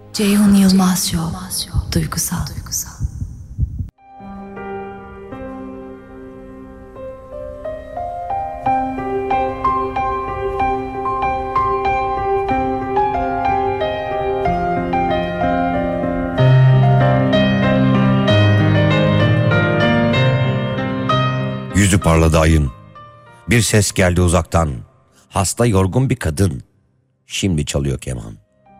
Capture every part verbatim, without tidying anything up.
Ceyhun Yılmaz Show. Duygusal. Yüzü parladı ayın. Bir ses geldi uzaktan. Hasta yorgun bir kadın. Şimdi çalıyor keman.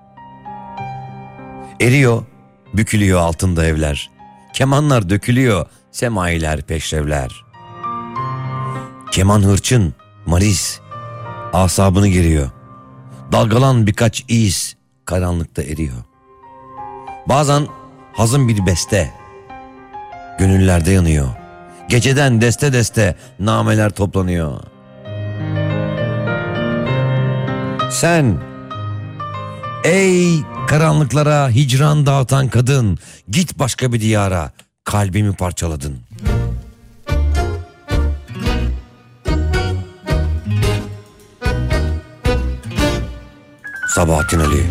Eriyor, bükülüyor altında evler. Kemanlar dökülüyor, semailer peşrevler. Keman hırçın, maris, asabını geriyor. Dalgalan birkaç iz, karanlıkta eriyor. Bazen hazın bir beste, gönüllerde yanıyor. Geceden deste deste nameler toplanıyor. Sen, ey karanlıklara hicran dağıtan kadın, git başka bir diyara, kalbimi parçaladın. Sabahattin Ali.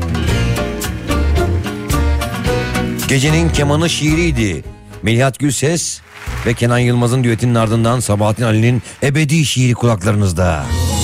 Gecenin kemanı şiiriydi. Melihat Gülses ve Kenan Yılmaz'ın düetinin ardından Sabahattin Ali'nin ebedi şiiri kulaklarınızda.